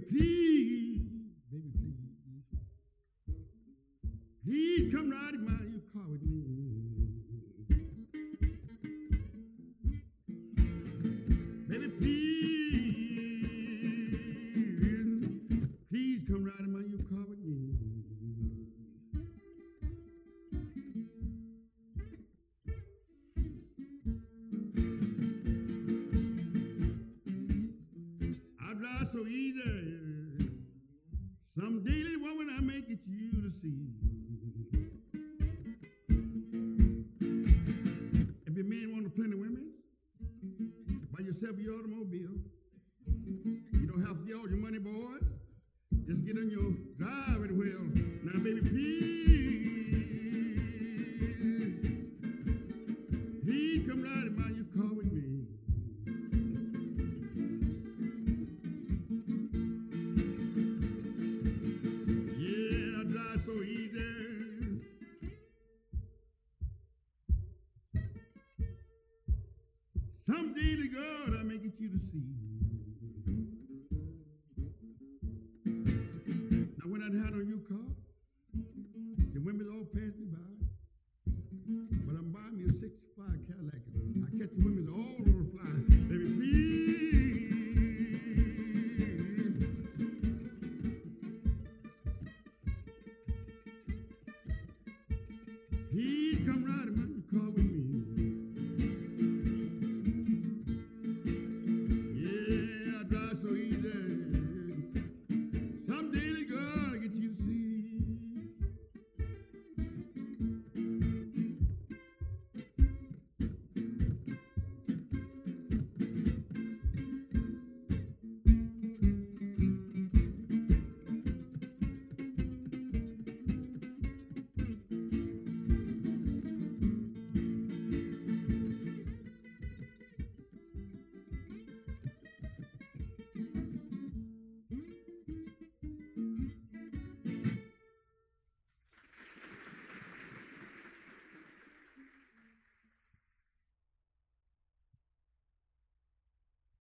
baby, please come ride in my your car with me. Baby, please come ride in my your car with me. I drive so easy. Some daily woman I make it you to see. If your man want to plenty women, buy yourself your automobile. You don't have to get all your money, boys. Just get on your driving wheel. Now, baby, please come ride in my your car with me. Yeah, I drive so easy. Someday to God I may get you to see. Now when I'd had on your car, the women all passed me by. But I'm buying me a 65 Cadillac. I catch the women all over the fly. Baby, please come right.